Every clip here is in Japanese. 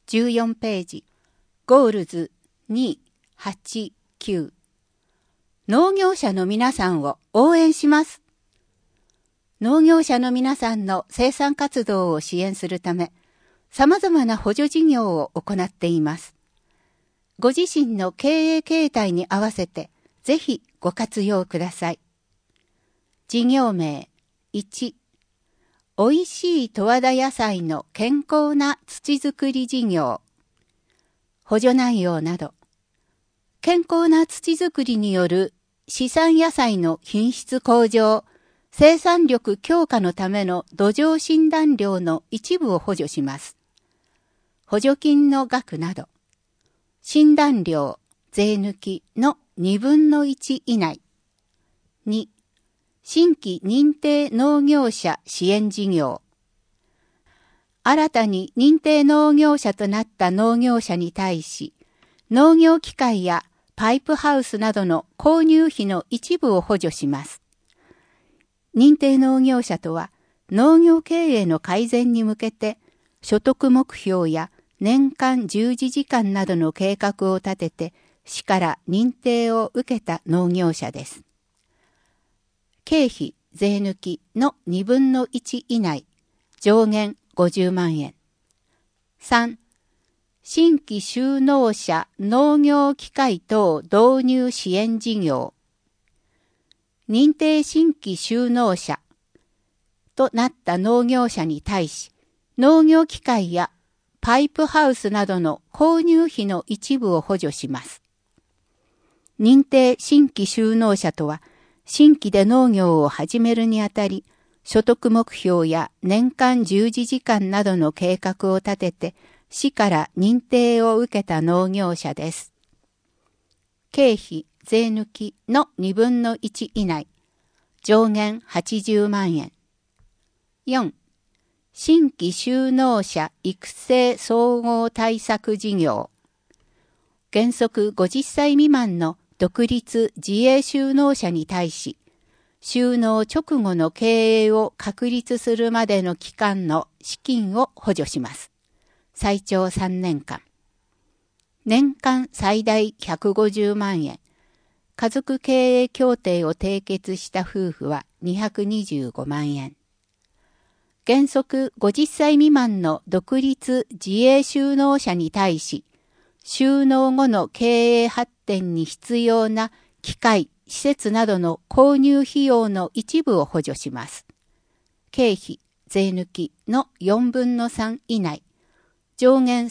14ページ。ゴールズ289。農業者の皆さんを応援します。農業者の皆さんの生産活動を支援するため、様々な補助事業を行っています。ご自身の経営形態に合わせて、ぜひご活用ください。事業名1、おいしい十和田野菜の健康な土作り事業。補助内容など、健康な土作りによる市産野菜の品質向上、生産力強化のための土壌診断料の一部を補助します。補助金の額など、診断料、税抜きの1/2以内。2、新規認定農業者支援事業。新たに認定農業者となった農業者に対し、農業機械やパイプハウスなどの購入費の一部を補助します。認定農業者とは、農業経営の改善に向けて、所得目標や年間従事時間などの計画を立てて、市から認定を受けた農業者です。経費、税抜きの1/2以内、上限50万円。3、新規就農者農業機械等導入支援事業。認定新規就農者となった農業者に対し、農業機械やパイプハウスなどの購入費の一部を補助します。認定新規就農者とは、新規で農業を始めるにあたり、所得目標や年間従事時間などの計画を立てて、市から認定を受けた農業者です。経費、税抜きの1/2以内、上限80万円。4、新規就農者育成総合対策事業。原則50歳未満の独立自営就農者に対し、就農直後の経営を確立するまでの期間の資金を補助します。最長3年間。年間最大150万円。家族経営協定を締結した夫婦は225万円。原則50歳未満の独立自営就農者に対し、就農後の経営発展に必要な機械、施設などの購入費用の一部を補助します。経費、税抜きの3/4以内、上限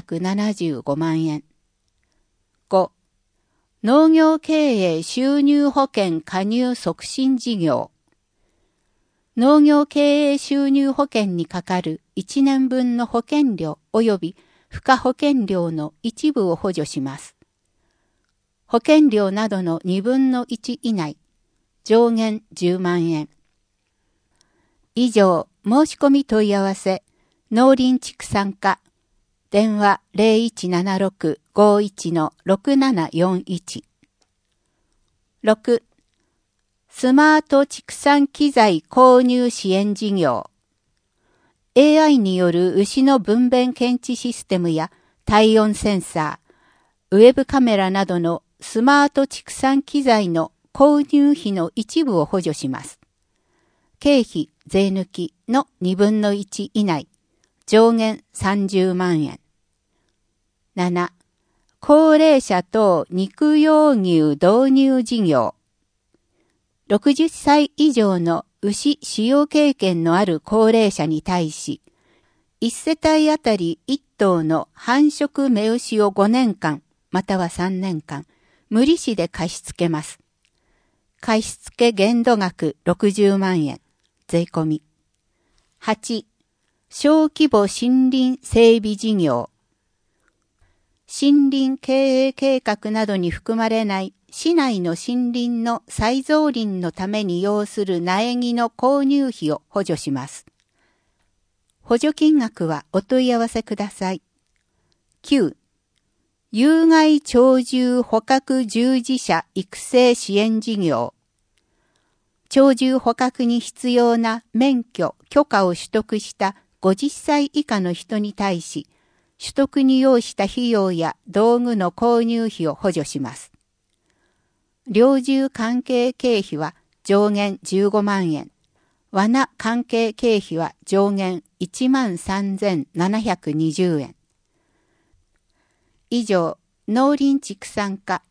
375万円。5、農業経営収入保険加入促進事業。農業経営収入保険にかかる1年分の保険料及び付加保険料の一部を補助します。保険料などの1/2以内、上限10万円。以上、申し込み問い合わせ、農林畜産課、電話 0176-51-6741。6、スマート畜産機材購入支援事業。AI による牛の分娩検知システムや体温センサー、ウェブカメラなどのスマート畜産機材の購入費の一部を補助します。経費、税抜きの1/2以内、上限30万円。7、高齢者等肉用牛導入事業。60歳以上の牛使用経験のある高齢者に対し、1世帯あたり1頭の繁殖雌牛を5年間、または3年間、無利子で貸し付けます。貸付限度額60万円、税込み。8、小規模森林整備事業。森林経営計画などに含まれない市内の森林の再造林のために要する苗木の購入費を補助します。補助金額はお問い合わせください。9、有害鳥獣捕獲従事者育成支援事業。鳥獣捕獲に必要な免許・許可を取得した50歳以下の人に対し、 取得に要した費用や道具の購入費を補助します。猟銃関係経費は上限15万円。罠関係経費は上限13,720円。以上、農林畜産課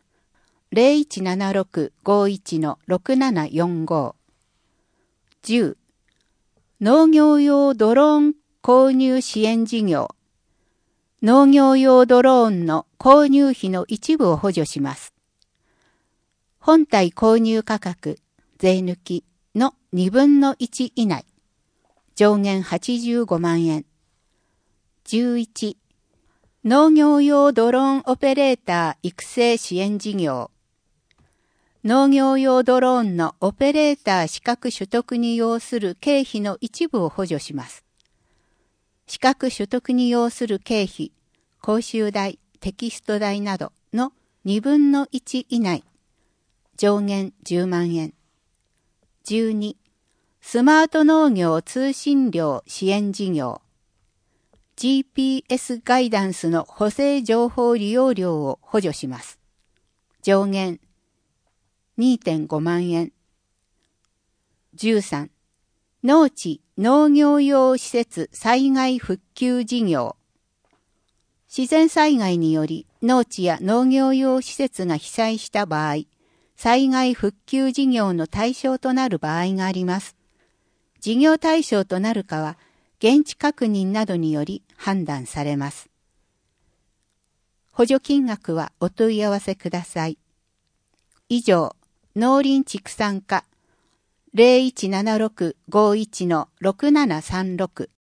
0176-51-6745 10. 農業用ドローン購入支援事業。農業用ドローンの購入費の一部を補助します。本体購入価格、税抜きの2分の1以内。上限85万円。11. 農業用ドローンオペレーター育成支援事業。農業用ドローンのオペレーター資格取得に要する経費の一部を補助します。資格取得に要する経費、講習代、テキスト代などの2分の1以内。上限10万円。12. スマート農業通信料支援事業。GPS ガイダンスの補正情報利用料を補助します。上限 2.5 万円。13. 農地農業用施設災害復旧事業。自然災害により農地や農業用施設が被災した場合、災害復旧事業の対象となる場合があります。事業対象となるかは、現地確認などにより判断されます。補助金額はお問い合わせください。以上、農林畜産課 0176-51-6736